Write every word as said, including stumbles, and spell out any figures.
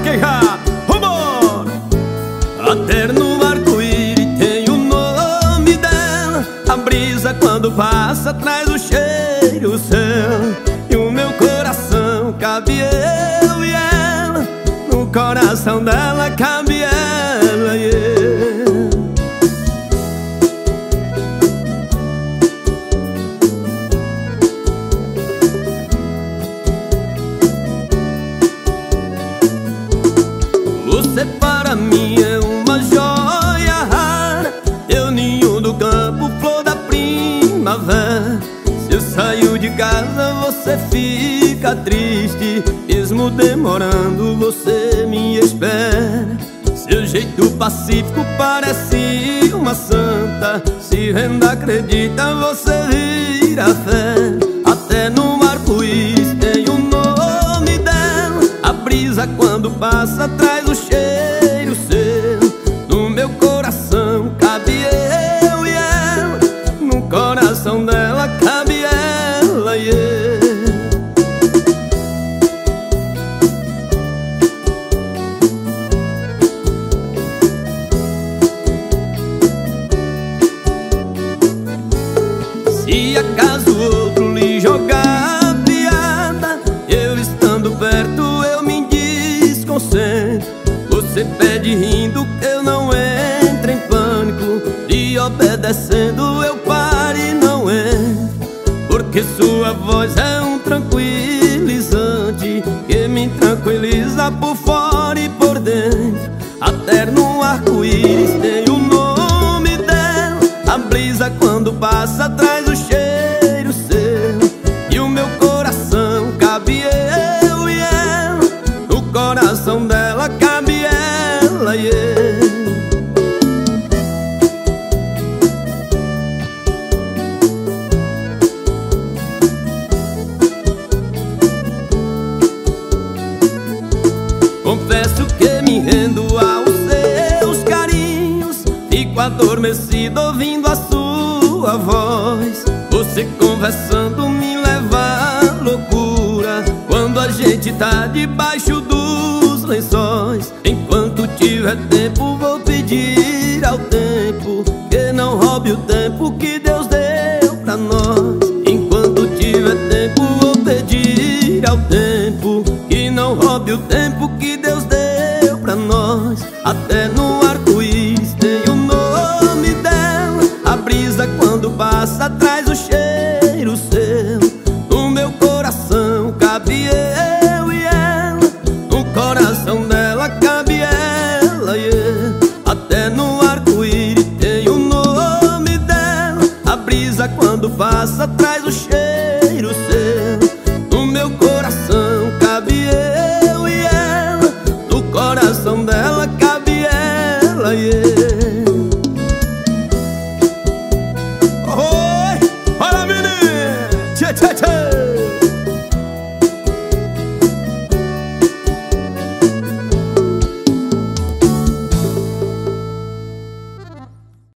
vaquejar, vambora! Até no arco-íris tem o nome dela. A brisa quando passa traz o cheiro seu. E o meu coração cabe eu e ela. No coração dela cabe ela e eu. Você para mim é uma joia rara. Eu ninho do campo, flor da primavera. Se eu saio de casa você fica triste. Mesmo demorando você me espera. Seu jeito pacífico parece uma santa. Se ainda acredita você vira fé. Até no arco-íris tem o nome dela. A brisa quando passa traz o cheiro seu. No meu coração cabe eu e ela. No coração dela cabe ela e eu. Se acaso outro lhe jogar piada, eu estando perto eu me desconcentro. Você pede rindo que eu não entro em pânico. E obedecendo eu paro e não entro. Porque sua voz é um tranquilizante que me tranquiliza por fora e por dentro. Até no arco-íris tem o nome dela. A brisa quando passa traz o cheiro seu. E o meu coração cabe eu e ela. No coração dela cabe ela e eu. Confesso que me rendo aos seus carinhos. Fico adormecido ouvindo a sua voz. Você conversando me leva à loucura. Quando a gente tá debaixo dos lençóis. Enquanto tiver tempo